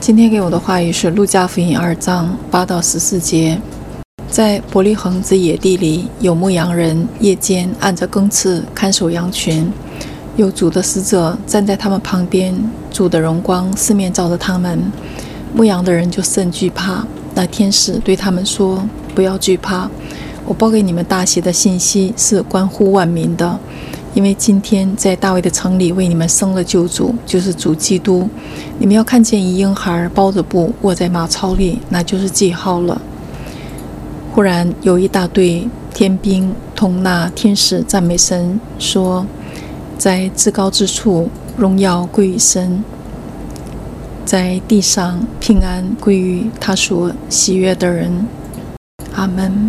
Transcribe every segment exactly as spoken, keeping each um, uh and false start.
今天给我的话语是路加福音二章八到十四节。在伯利恒之野地里，有牧羊人夜间按着更次看守羊群，有主的使者站在他们旁边，主的荣光四面照着他们，牧羊的人就甚惧怕。那天使对他们说：不要惧怕，我报给你们大喜的信息是关乎万民的，因为今天在大卫的城里为你们生了救主，就是主基督。你们要看见一婴孩包着布卧在马槽里，那就是记号了。忽然有一大队天兵同那天使赞美神，说：在至高之处荣耀归于神，在地上平安归于他所喜悦的人。阿们。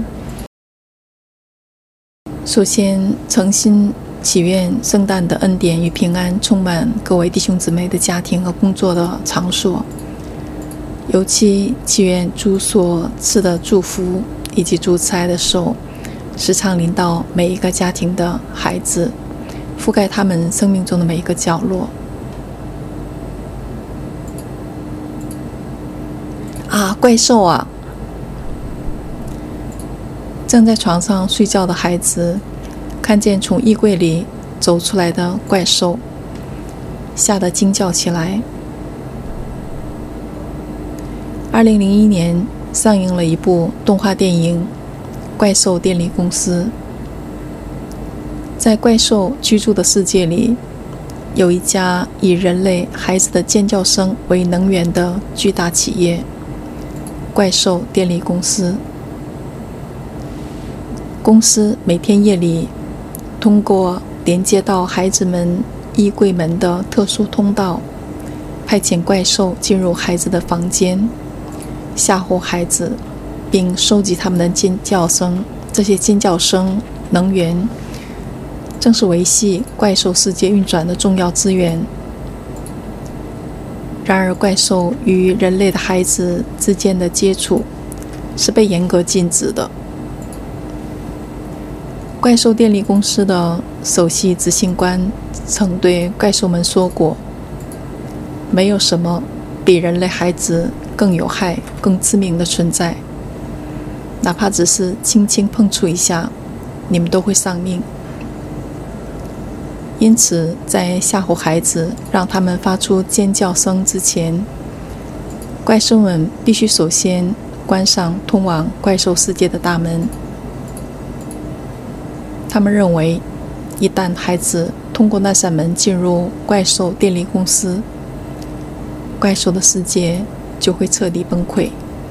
首先诚心祈愿圣诞的恩典与平安充满各位弟兄姊妹的家庭和工作的场所，尤其祈愿主所赐的祝福以及主慈爱的手时常临到每一个家庭的孩子，覆盖他们生命中的每一个角落。啊，怪兽啊！正在床上睡觉的孩子看见从衣柜里走出来的怪兽，吓得惊叫起来。二零零一年上映了一部动画电影《怪兽电力公司》。在怪兽居住的世界里，有一家以人类孩子的尖叫声为能源的巨大企业——怪兽电力公司。公司每天夜里通过连接到孩子们衣柜门的特殊通道，派遣怪兽进入孩子的房间，吓唬孩子，并收集他们的尖叫声。这些尖叫声能源正是维系怪兽世界运转的重要资源。然而，怪兽与人类的孩子之间的接触是被严格禁止的。怪兽电力公司的首席执行官曾对怪兽们说过：没有什么比人类孩子更有害、更致命的存在，哪怕只是轻轻碰触一下，你们都会丧命。因此，在吓唬孩子，让他们发出尖叫声之前，怪兽们必须首先关上通往怪兽世界的大门。他们认为，一旦孩子通过那扇门进入怪兽电力公司，怪兽的世界就会彻底崩溃。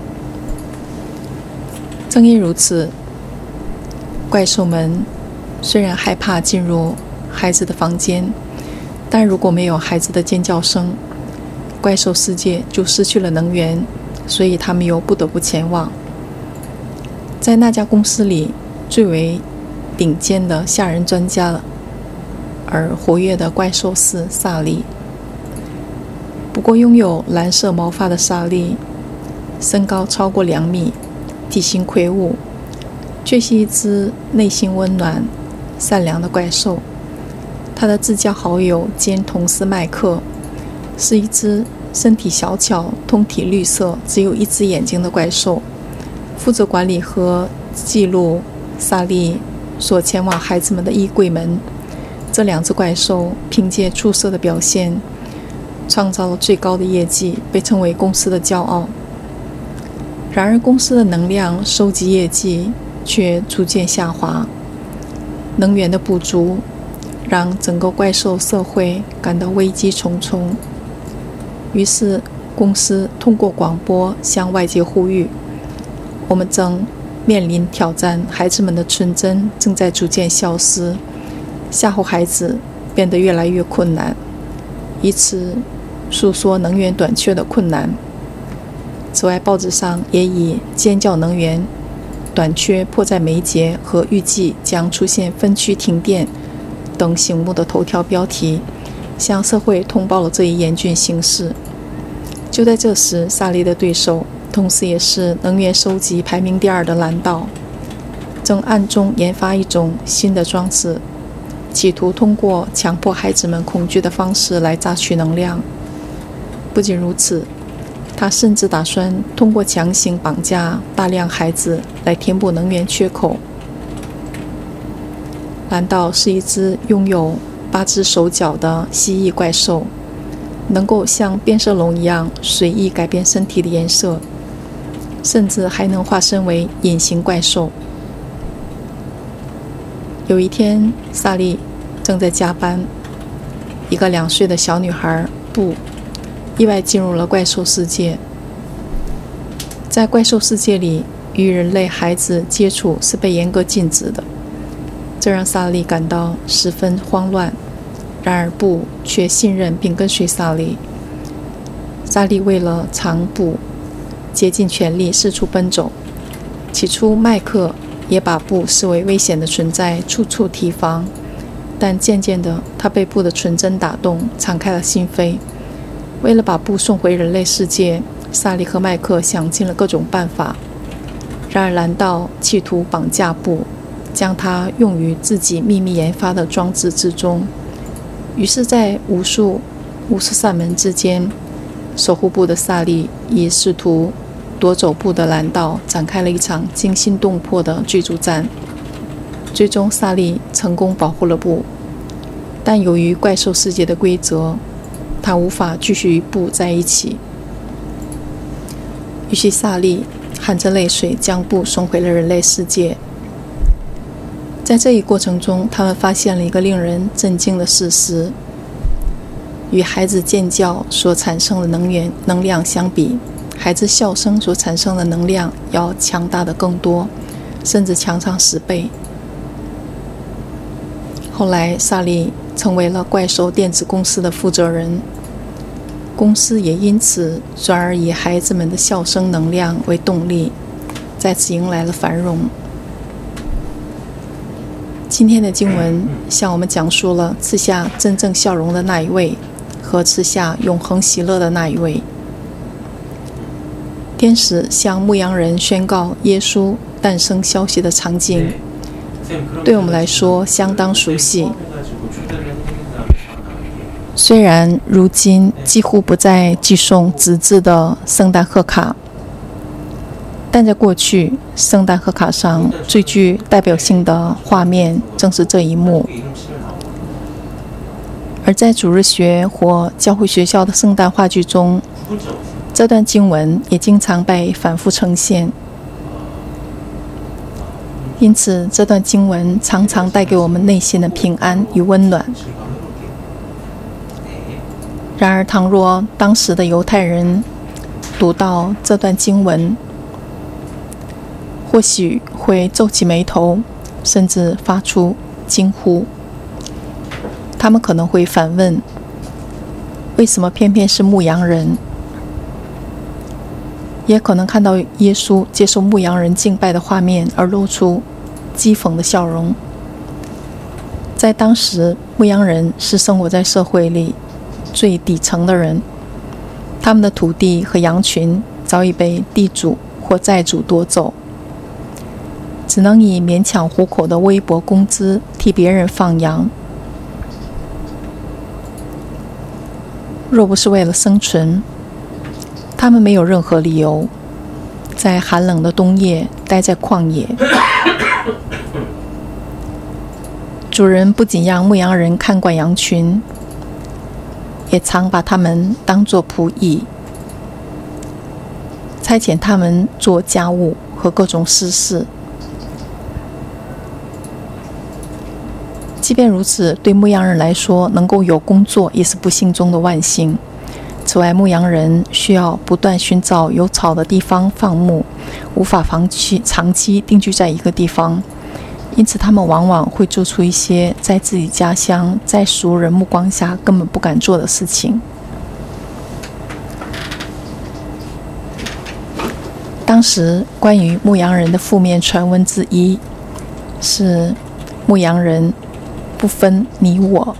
正因如此，怪兽们虽然害怕进入孩子的房间，但如果没有孩子的尖叫声，怪兽世界就失去了能源，所以他们又不得不前往。在那家公司里，最为顶尖的吓人专家而活跃的怪兽是萨利。不过，拥有蓝色毛发的萨利，身高超过两米，体型魁梧，却是一只内心温暖、善良的怪兽。他的至交好友兼同事麦克，是一只身体小巧、通体绿色、只有一只眼睛的怪兽，负责管理和记录萨利所前往孩子们的衣柜门。这两只怪兽凭借出色的表现，创造了最高的业绩，被称为公司的骄傲。然而，公司的能量收集业绩却逐渐下滑，能源的不足让整个怪兽社会感到危机重重。于是，公司通过广播向外界呼吁：我们正面临挑战，孩子们的纯真正在逐渐消失，吓唬孩子变得越来越困难，以此诉说能源短缺的困难。此外，报纸上也以尖叫能源短缺迫在眉睫和预计将出现分区停电等醒目的头条标题，向社会通报了这一严峻形势。就在这时，萨利的对手，同时也是能源收集排名第二的蓝道，正暗中研发一种新的装置，企图通过强迫孩子们恐惧的方式来榨取能量。不仅如此， 他甚至打算通过强行绑架大量孩子来填补能源缺口。蓝道是一只拥有八只手脚的蜥蜴怪兽，能够像变色龙一样随意改变身体的颜色，甚至还能化身为隐形怪兽。有一天，萨莉正在加班，一个两岁的小女孩布意外进入了怪兽世界。在怪兽世界里，与人类孩子接触是被严格禁止的，这让萨莉感到十分慌乱。然而布却信任并跟随萨莉。萨莉为了藏布，竭尽全力四处奔走。起初麦克也把布视为危险的存在，处处提防，但渐渐的他被布的纯真打动，敞开了心扉。为了把布送回人类世界，萨莉和麦克想尽了各种办法。然而蓝道企图绑架布，将它用于自己秘密研发的装置之中。于是在无数无数扇门之间，守护布的萨莉以试图夺走布的蓝道展开了一场惊心动魄的追逐战。最终萨莉成功保护了布，但由于怪兽世界的规则，他无法继续与布在一起。于是萨莉含着泪水将布送回了人类世界。在这一过程中，他们发现了一个令人震惊的事实：与孩子尖叫所产生的能源能量相比，孩子笑声所产生的能量要强大的更多，甚至强上十倍。后来萨莉成为了怪兽电子公司的负责人，公司也因此转而以孩子们的笑声能量为动力，再次迎来了繁荣。今天的经文向我们讲述了赐下真正笑容的那一位和赐下永恒喜乐的那一位。天使向牧羊人宣告耶稣诞生消息的场景，对我们来说相当熟悉。虽然如今几乎不再寄送纸质的圣诞贺卡，但在过去，圣诞贺卡上最具代表性的画面正是这一幕。而在主日学或教会学校的圣诞话剧中，这段经文也经常被反复呈现。因此，这段经文常常带给我们内心的平安与温暖。然而，倘若当时的犹太人读到这段经文，或许会皱起眉头，甚至发出惊呼。他们可能会反问：为什么偏偏是牧羊人？也可能看到耶稣接受牧羊人敬拜的画面而露出讥讽的笑容。在当时，牧羊人是生活在社会里最底层的人，他们的土地和羊群早已被地主或债主夺走，只能以勉强糊口的微薄工资替别人放羊。若不是为了生存，他们没有任何理由在寒冷的冬夜待在旷野。主人不仅让牧羊人看管羊群，也常把他们当作仆役，差遣他们做家务和各种私事。即便如此，对牧羊人来说，能够有工作也是不幸中的万幸。此外，牧羊人需要不断寻找有草的地方放牧，无法长期长期定居在一个地方，因此他们往往会做出一些在自己家乡在俗人目光下根本不敢做的事情。当时关于牧羊人的负面传闻之一是，牧羊人不分你我，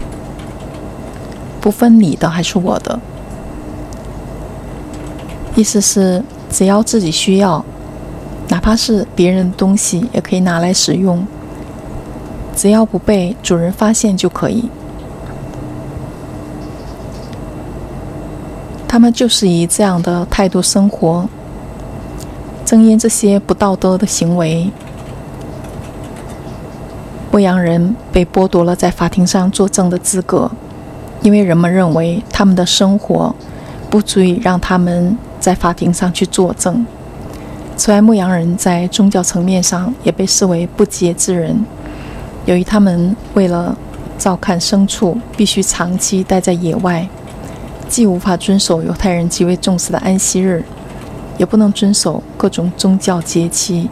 不分你的还是我的，意思是只要自己需要，哪怕是别人的东西也可以拿来使用，只要不被主人发现就可以。 他们就是以这样的态度生活。正因这些不道德的行为，牧羊人被剥夺了在法庭上作证的资格，因为人们认为他们的生活不足以让他们在法庭上去作证。此外，牧羊人在宗教层面上也被视为不洁之人，由于他们为了照看牲畜必须长期待在野外，既无法遵守犹太人极为重视的安息日，也不能遵守各种宗教节期，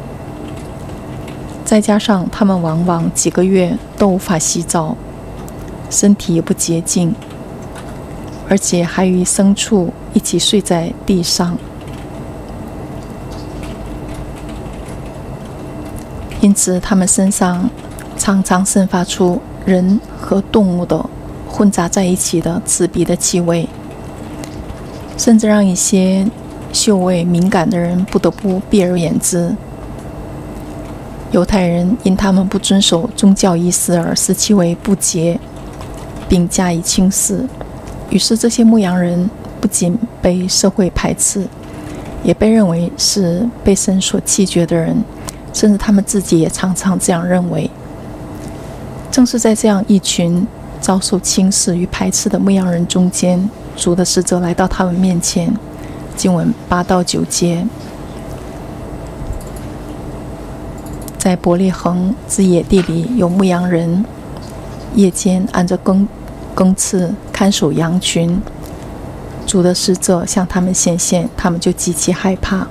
再加上他们往往几个月都无法洗澡，身体也不洁净，而且还与牲畜一起睡在地上。因此他们身上常常散发出人和动物的混杂在一起的刺鼻的气味，甚至让一些嗅味敏感的人不得不避而远之。犹太人因他们不遵守宗教仪式而视其为不洁，并加以轻视，于是这些牧羊人不仅被社会排斥，也被认为是被神所弃绝的人，甚至他们自己也常常这样认为。正是在这样一群遭受轻视与排斥的牧羊人中间，主的使者来到他们面前。经文八到九节，在伯利恒之野地里有牧羊人，夜间按着更更次看守羊群。主的使者向他们显现，他们就极其害怕。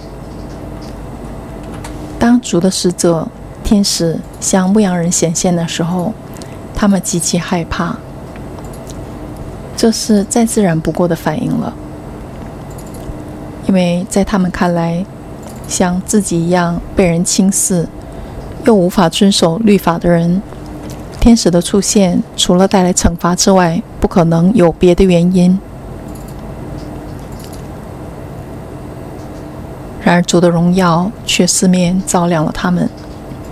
当主的使者天使向牧羊人显现的时候，他们极其害怕，这是再自然不过的反应了。因为在他们看来，像自己一样被人轻视又无法遵守律法的人，天使的出现除了带来惩罚之外，不可能有别的原因。然而主的荣耀却四面照亮了他们。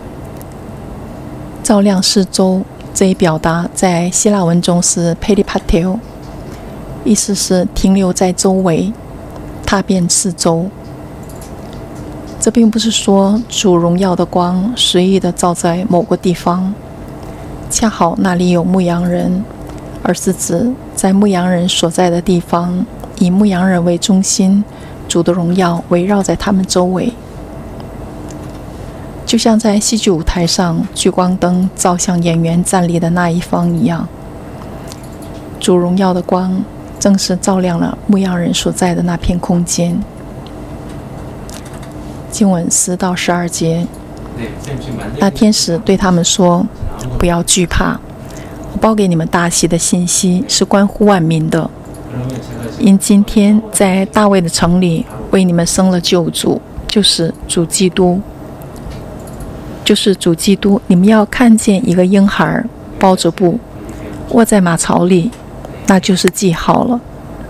照亮四周这一表达在希腊文中是 peripateo， 意思是停留在周围，踏遍四周。这并不是说主荣耀的光随意地照在某个地方，恰好那里有牧羊人，而是指在牧羊人所在的地方，以牧羊人为中心，主的荣耀围绕在他们周围。就像在戏剧舞台上聚光灯照向演员站立的那一方一样，主荣耀的光正是照亮了牧羊人所在的那片空间。经文十到十二节，那天使对他们说：不要惧怕，我报给你们大喜的信息是关乎万民的，因今天在大卫的城里为你们生了救主，就是主基督。就是主基督，你们要看见一个婴孩包着布卧在马槽里，那就是记号了。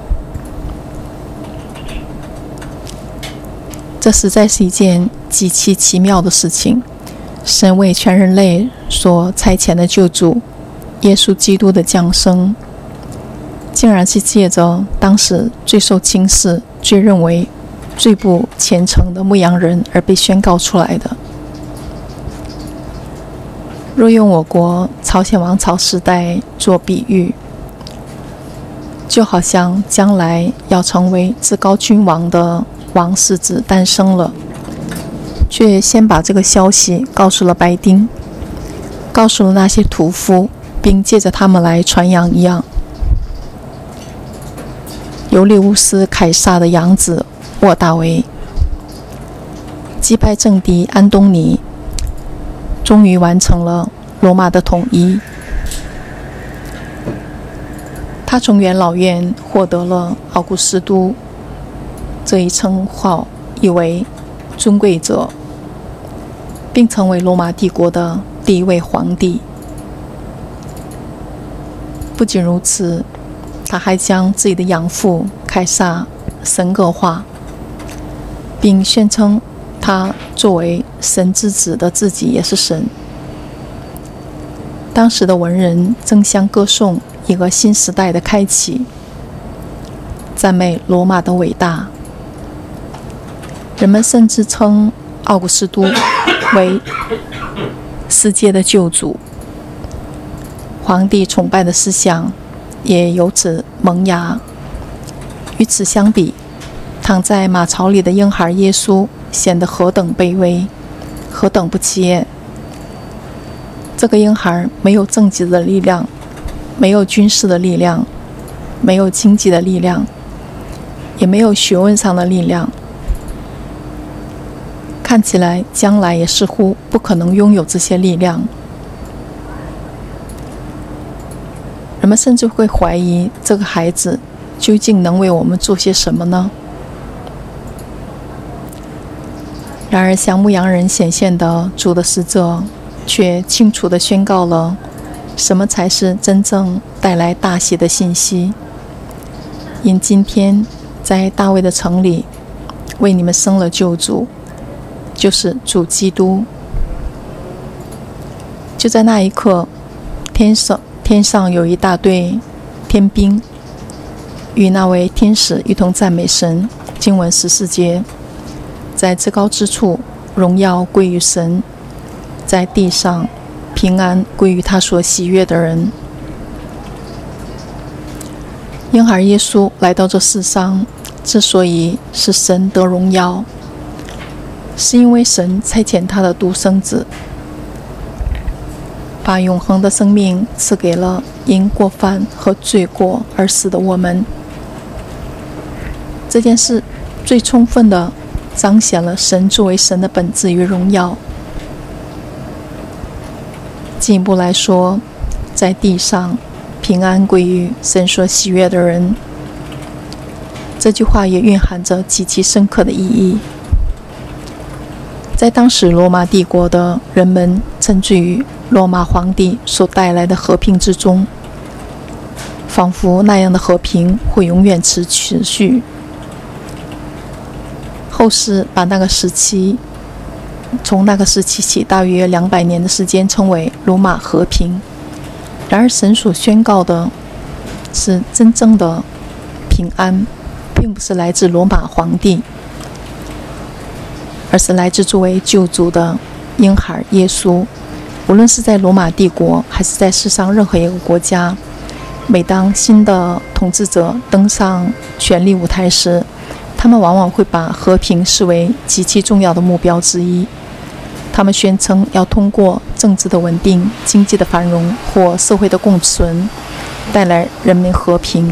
这实在是一件极其奇妙的事情。神为全人类所差遣的救主耶稣基督的降生，竟然是借着当时最受轻视、最认为最不虔诚的牧羊人而被宣告出来的。若用我国朝鲜王朝时代做比喻，就好像将来要成为至高君王的王世子诞生了，却先把这个消息告诉了白丁，告诉了那些屠夫，并借着他们来传扬一样。尤利乌斯凯撒的养子沃大维击败政敌安东尼，终于完成了罗马的统一。他从元老院获得了奥古斯都这一称号，意为尊贵者，并成为罗马帝国的第一位皇帝。不仅如此，他还将自己的养父凯撒神格化，并宣称他作为神之子的自己也是神。当时的文人争相歌颂一个新时代的开启， 赞美罗马的伟大。人们甚至称奥古斯都为世界的救主，皇帝崇拜的思想也由此萌芽。与此相比，躺在马槽里的婴孩耶稣显得何等卑微，何等不起眼。这个婴孩没有政治的力量，没有军事的力量，没有经济的力量，也没有学问上的力量，看起来将来也似乎不可能拥有这些力量。人们甚至会怀疑，这个孩子究竟能为我们做些什么呢？然而向牧羊人显现的主的使者却清楚地宣告了什么才是真正带来大喜的信息。因今天在大卫的城里为你们生了救主，就是主基督。就在那一刻，天上天上有一大队天兵与那位天使一同赞美神。经文十四节，在至高之处荣耀归于神，在地上平安归于他所喜悦的人。婴孩耶稣来到这世上，之所以使神得荣耀，是因为神差遣他的独生子，把永恒的生命赐给了因过犯和罪过而死的我们。这件事最充分地彰显了神作为神的本质与荣耀。进一步来说，在地上平安归于神所喜悦的人，这句话也蕴含着极其深刻的意义。在当时罗马帝国的人们沉醉于罗马皇帝所带来的和平之中，仿佛那样的和平会永远持续。后世把那个时期从那个时期起大约两百年的时间称为罗马和平。然而神所宣告的是真正的平安，并不是来自罗马皇帝，而是来自作为救主的婴孩耶稣。无论是在罗马帝国还是在世上任何一个国家，每当新的统治者登上权力舞台时，他们往往会把和平视为极其重要的目标之一。他们宣称要通过政治的稳定、经济的繁荣或社会的共存，带来人民和平。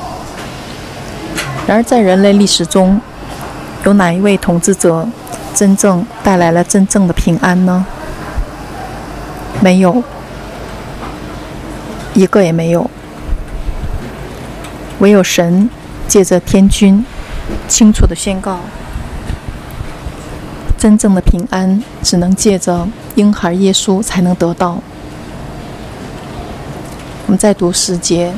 然而在人类历史中，有哪一位统治者真正带来了真正的平安呢？没有，一个也没有。唯有神借着天君清楚地宣告，真正的平安只能借着婴孩耶稣才能得到。我们再读十节，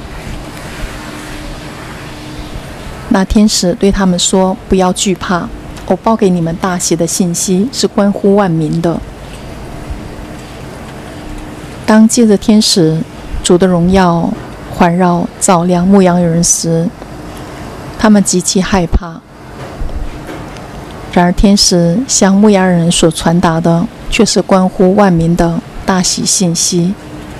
那天使对他们说，不要惧怕，我报给你们大喜的信息是关乎万民的。当借着天使主的荣耀环绕照亮牧羊人时，他们极其害怕。然而天使向牧羊人所传达的却是关乎万民的大喜信息。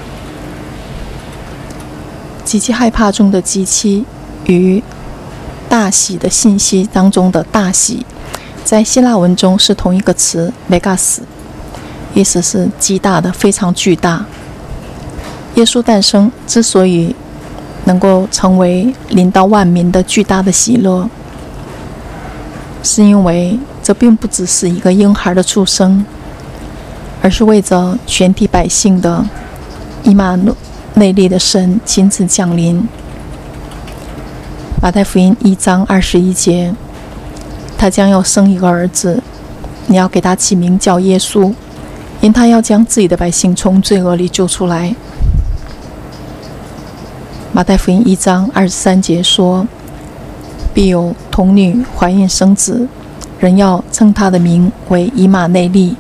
极其害怕中的极其与大喜的信息当中的大喜，在希腊文中是同一个词 megas， 意思是极大的，非常巨大。耶稣诞生之所以能够成为临到万民的巨大的喜乐，是因为这并不只是一个婴孩的出生，而是为着全体百姓的以马内利的神亲自降临。马太福音一章二十一节，他将要生一个儿子，你要给他起名叫耶稣，因他要将自己的百姓从罪恶里救出来。马太福音一章二十三节说，必有童女怀孕生子，人要称他的名为以马内利。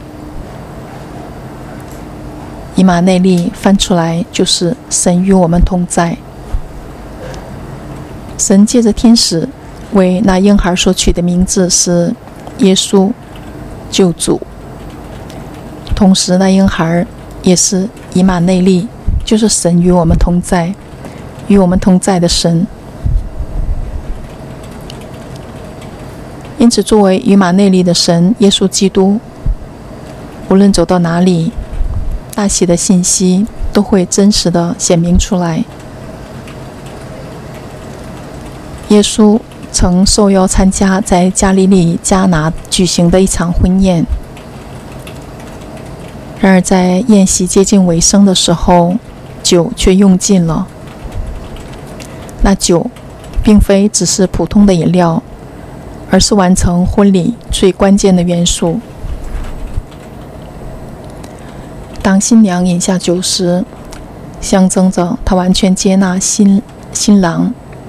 以马内利翻出来就是神与我们同在。 神借着天使为那婴孩所取的名字是耶稣，救主。同时那婴孩也是以马内利，就是神与我们同在，与我们同在的神。因此作为以马内利的神耶稣基督，无论走到哪里，大喜的信息都会真实的显明出来。耶稣曾受邀参加在加利利迦拿举行的一场婚宴，然而在宴席接近尾声的时候，酒却用尽了。那酒并非只是普通的饮料，而是完成婚礼最关键的元素。当新娘饮下酒时，象征着她完全接纳新新郎。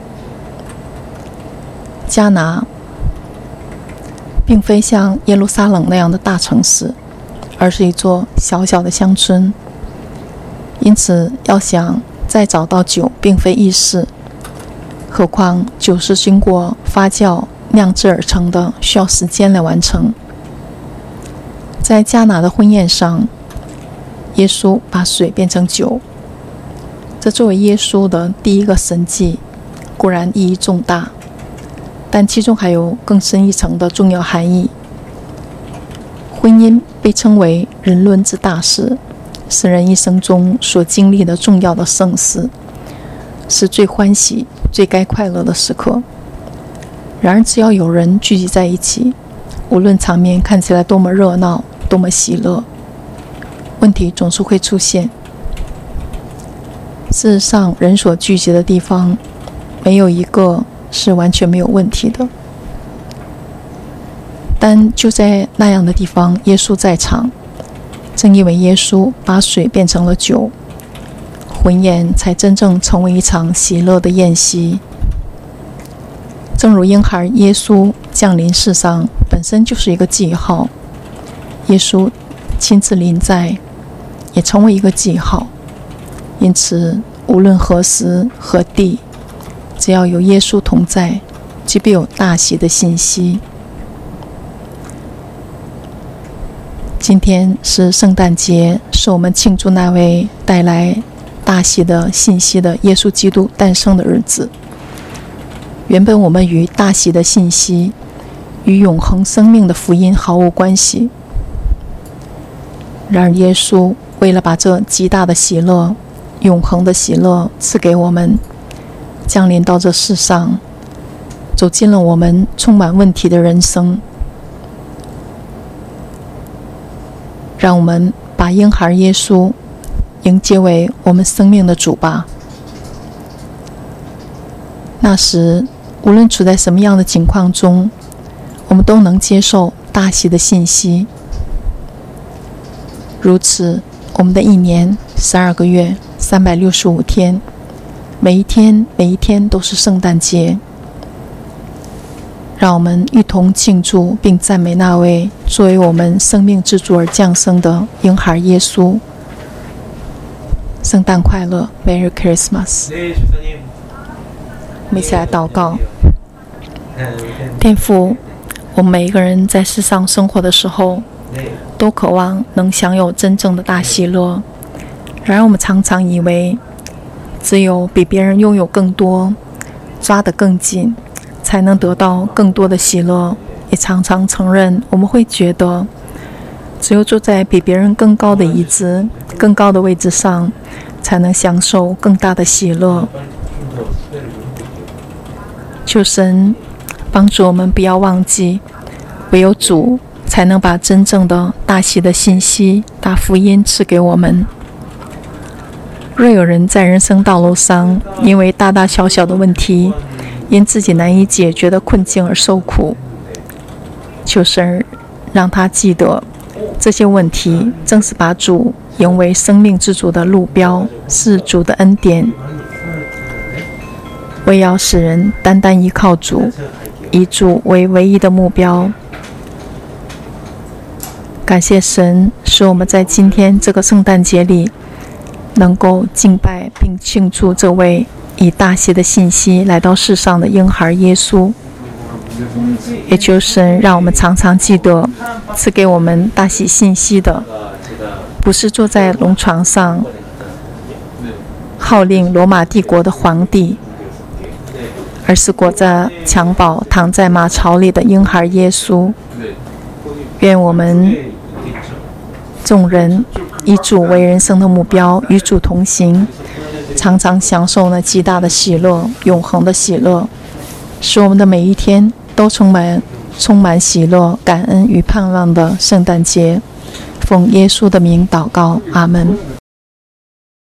迦拿并非像耶路撒冷那样的大城市，而是一座小小的乡村，因此要想再找到酒并非易事，何况酒是经过发酵酿制而成的，需要时间来完成。在迦拿的婚宴上，耶稣把水变成酒，这作为耶稣的第一个神迹，固然意义重大，但其中还有更深一层的重要含义。婚姻被称为人伦之大事，是人一生中所经历的重要的盛事，是最欢喜、最该快乐的时刻。然而只要有人聚集在一起，无论场面看起来多么热闹、多么喜乐，问题总是会出现。事实上，人所聚集的地方，没有一个是完全没有问题的。但就在那样的地方，耶稣在场，正因为耶稣把水变成了酒，婚宴才真正成为一场喜乐的宴席。正如婴孩耶稣降临世上本身就是一个记号，耶稣亲自临在也成为一个记号。因此无论何时何地，只要有耶稣同在，即必有大喜的信息。今天是圣诞节，是我们庆祝那位带来大喜的信息的耶稣基督诞生的日子。原本我们与大喜的信息、与永恒生命的福音毫无关系，然而耶稣为了把这极大的喜乐、永恒的喜乐赐给我们，降临到这世上，走进了我们充满问题的人生。让我们把婴孩耶稣迎接为我们生命的主吧。那时无论处在什么样的情况中，我们都能接受大喜的信息。如此，我们的一年十二个月三百六十五天，每一天每一天都是圣诞节。让我们一同庆祝并赞美那位作为我们生命之主而降生的婴孩耶稣。圣诞快乐 ，Merry Christmas！ 我们一起来祷告。天父，我们每一个人在世上生活的时候，都渴望能享有真正的大喜乐。然而我们常常以为，只有比别人拥有更多，抓得更紧，才能得到更多的喜乐。也常常承认，我们会觉得，只有坐在比别人更高的椅子、更高的位置上，才能享受更大的喜乐。求神帮助我们不要忘记，唯有主才能把真正的大喜的信息、大福音赐给我们。若有人在人生道路上因为大大小小的问题，因自己难以解决的困境而受苦，求神让他记得，这些问题正是把主迎为生命之主的路标，是主的恩典。为要使人单单依靠主，以主为唯一的目标。感谢神，使我们在今天这个圣诞节里，能够敬拜并庆祝这位以以大喜的信息来到世上的婴孩耶稣，也求神让我们常常记得，赐给我们大喜信息的，不是坐在龙床上号令罗马帝国的皇帝，而是裹着襁褓躺在马槽里的婴孩耶稣。愿我们众人以主为人生的目标，与主同行，常常享受那极大的喜乐，永恒的喜乐，使我们的每一天都充满充满喜乐、感恩与盼望的圣诞节。奉耶稣的名祷告，阿们。